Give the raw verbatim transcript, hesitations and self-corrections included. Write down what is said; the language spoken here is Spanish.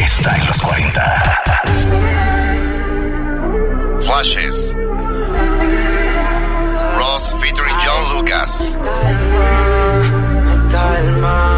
está en los cuarenta. Flashes. Ross featuring John Lucas.